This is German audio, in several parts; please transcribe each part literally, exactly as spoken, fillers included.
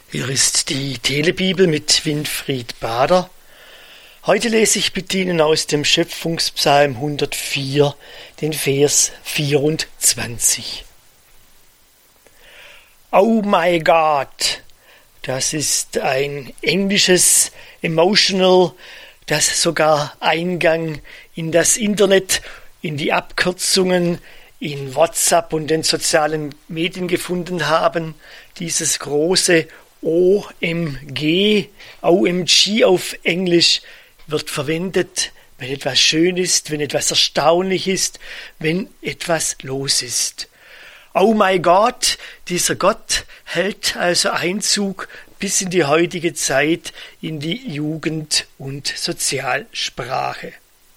Hier ist die Telebibel mit Winfried Bader. Heute lese ich mit Ihnen aus dem Schöpfungspsalm hundertvier, den Vers vierundzwanzig. Oh my God, das ist ein englisches Emotional, das sogar Eingang in das Internet, in die Abkürzungen, in WhatsApp und den sozialen Medien gefunden haben. Dieses große O M G, O M G auf Englisch, wird verwendet, wenn etwas schön ist, wenn etwas erstaunlich ist, wenn etwas los ist. Oh my God, dieser Gott hält also Einzug bis in die heutige Zeit in die Jugend- und Sozialsprache.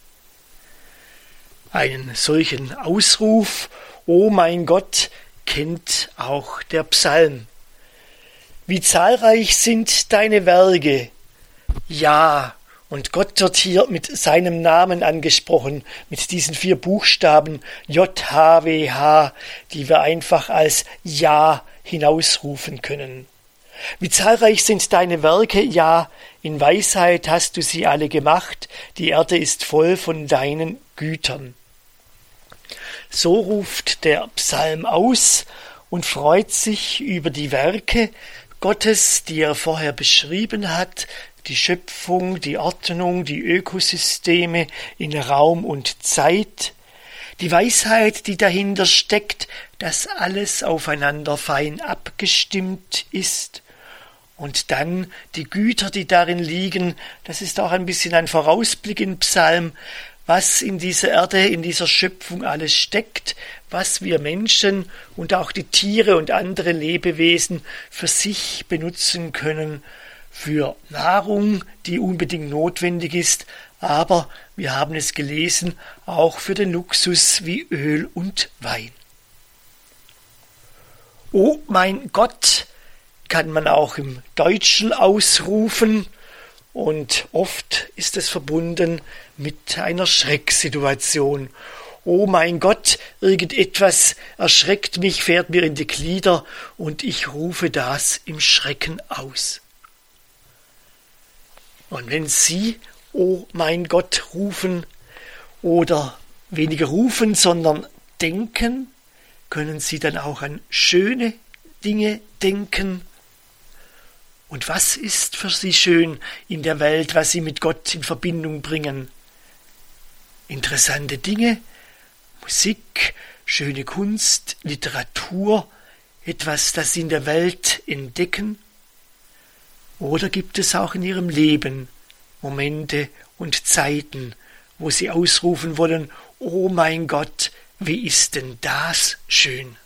Einen solchen Ausruf, oh mein Gott, kennt auch der Psalm. Wie zahlreich sind deine Werke. Ja, und Gott wird hier mit seinem Namen angesprochen, mit diesen vier Buchstaben J H W H, die wir einfach als Ja hinausrufen können. Wie zahlreich sind deine Werke, ja, in Weisheit hast du sie alle gemacht, die Erde ist voll von deinen Gütern. So ruft der Psalm aus und freut sich über die Werke Gottes, die er vorher beschrieben hat, die Schöpfung, die Ordnung, die Ökosysteme in Raum und Zeit, die Weisheit, die dahinter steckt, dass alles aufeinander fein abgestimmt ist, und dann die Güter, die darin liegen. Das ist auch ein bisschen ein Vorausblick im Psalm, was in dieser Erde, in dieser Schöpfung alles steckt, was wir Menschen und auch die Tiere und andere Lebewesen für sich benutzen können, für Nahrung, die unbedingt notwendig ist, aber, wir haben es gelesen, auch für den Luxus wie Öl und Wein. Oh mein Gott, kann man auch im Deutschen ausrufen, und oft ist es verbunden mit einer Schrecksituation. Oh mein Gott, irgendetwas erschreckt mich, fährt mir in die Glieder, und ich rufe das im Schrecken aus. Und wenn Sie, oh mein Gott, rufen, oder weniger rufen, sondern denken, können Sie dann auch an schöne Dinge denken. Und was ist für Sie schön in der Welt, was Sie mit Gott in Verbindung bringen? Interessante Dinge, Musik, schöne Kunst, Literatur, etwas, das Sie in der Welt entdecken? Oder gibt es auch in Ihrem Leben Momente und Zeiten, wo Sie ausrufen wollen, oh mein Gott, wie ist denn das schön?